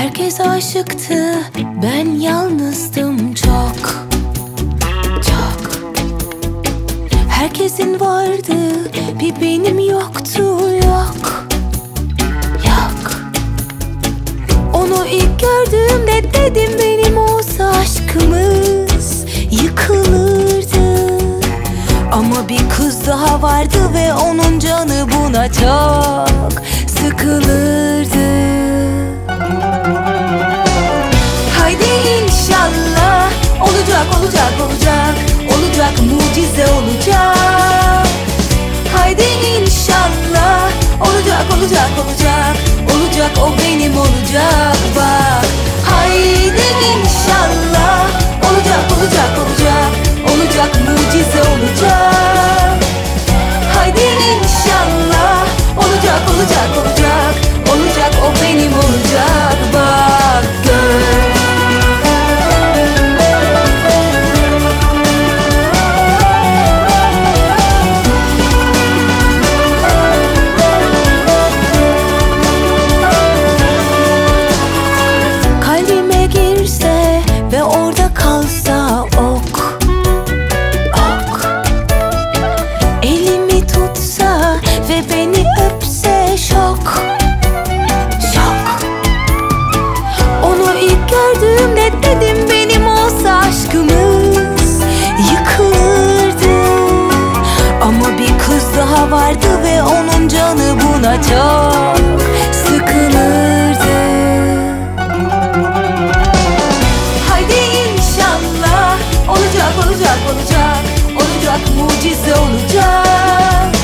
Herkes aşıktı, ben yalnızdım çok, çok. Herkesin vardı, bir benim yoktu, yok, yok. Onu ilk gördüğümde dedim benim olsa aşkımız yıkılırdı. Ama bir kız daha vardı ve onun canı buna çok sıkılırdı. Haydi inşallah olacak, olacak, olacak, olacak, mucize olacak. Haydi inşallah olacak, olacak, olacak, olacak, o benim olacak bak. Haydi inşallah olacak, olacak, olacak, olacak, mucize olacak. Haydi inşallah olacak, olacak, olacak, olacak, o benim olacak bak gör. Kalbime girse ve orada kalsa ok, ok. Elimi tutsa ve beni öpse şok, şok. Onu ilk gördüğümde dedim benim olsa aşkımız yıkılırdı. Ama bir kız daha vardı ve onun canı buna çok sıkılırdı. Haydi inşallah olacak, olacak, olacak, olacak, mucize olacak.